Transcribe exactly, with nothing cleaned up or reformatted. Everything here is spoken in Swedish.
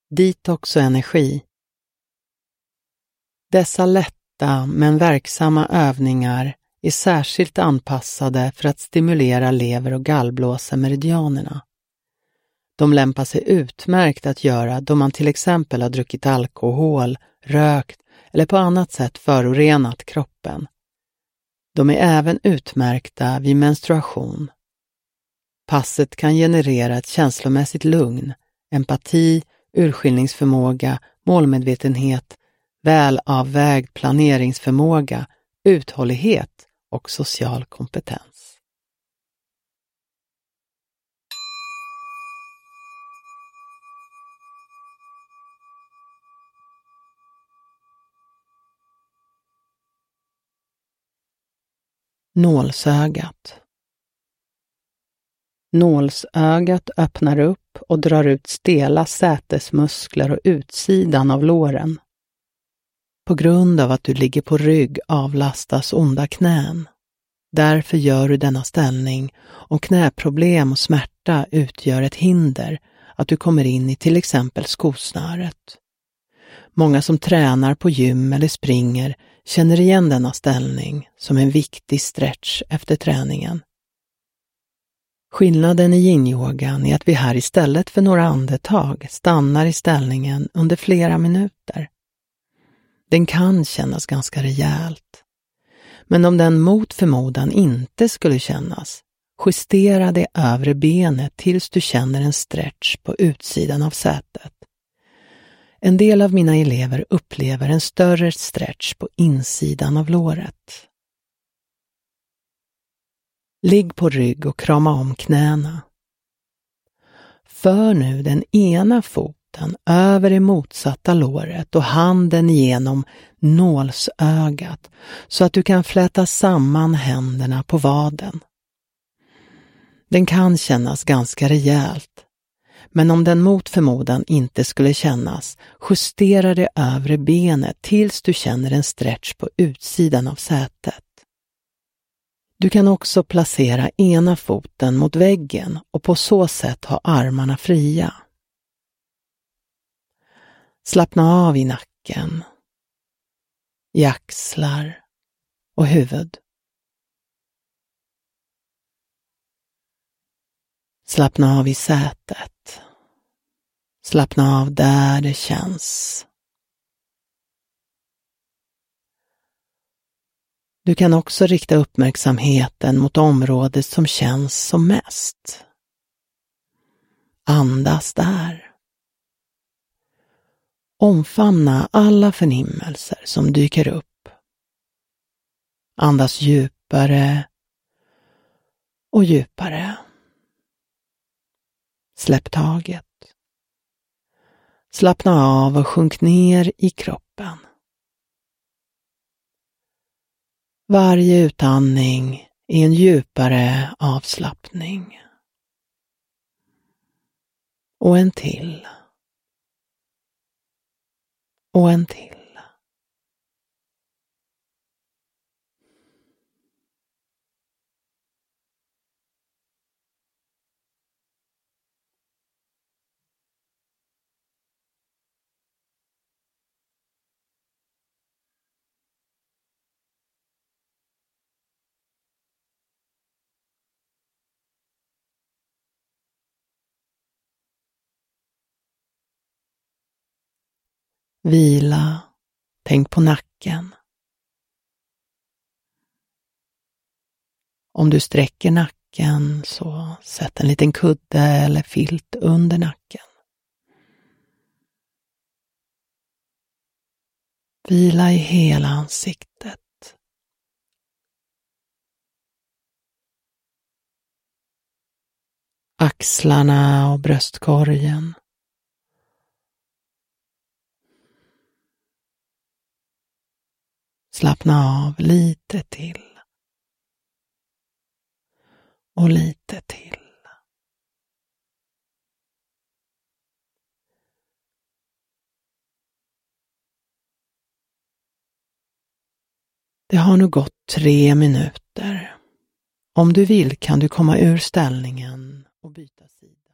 Detox och energi. Dessa lätta men verksamma övningar är särskilt anpassade för att stimulera lever- och gallblåsemeridianerna. De lämpar sig utmärkt att göra då man till exempel har druckit alkohol, rökt eller på annat sätt förorenat kroppen. De är även utmärkta vid menstruation. Passet kan generera ett känslomässigt lugn, empati, urskiljningsförmåga, målmedvetenhet, välavvägd planeringsförmåga, uthållighet och social kompetens. Nålsögat. Nålsögat öppnar upp och drar ut stela sätesmuskler och utsidan av låren. På grund av att du ligger på rygg avlastas onda knän. Därför gör du denna ställning och knäproblem och smärta utgör ett hinder att du kommer in i till exempel skosnöret. Många som tränar på gym eller springer känner igen denna ställning som en viktig stretch efter träningen. Skillnaden i yin-yogan är att vi här istället för några andetag stannar i ställningen under flera minuter. Den kan kännas ganska rejält. Men om den mot förmodan inte skulle kännas, justera det övre benet tills du känner en stretch på utsidan av sätet. En del av mina elever upplever en större stretch på insidan av låret. Ligg på rygg och krama om knäna. För nu den ena foten över det motsatta låret och handen genom nålsögat så att du kan fläta samman händerna på vaden. Den kan kännas ganska rejält, men om den mot förmodan inte skulle kännas, justera det övre benet tills du känner en stretch på utsidan av sätet. Du kan också placera ena foten mot väggen och på så sätt ha armarna fria. Slappna av i nacken, i axlar och huvud. Slappna av i sätet. Slappna av där det känns. Du kan också rikta uppmärksamheten mot området som känns som mest. Andas där. Omfamna alla förnimmelser som dyker upp. Andas djupare och djupare. Släpp taget. Slappna av och sjunk ner i kroppen. Varje utandning är en djupare avslappning. Och en till. Och en till. Vila, tänk på nacken. Om du sträcker nacken så sätt en liten kudde eller filt under nacken. Vila i hela ansiktet. Axlarna och bröstkorgen. Slappna av lite till. Och lite till. Det har nu gått tre minuter. Om du vill kan du komma ur ställningen och byta sida.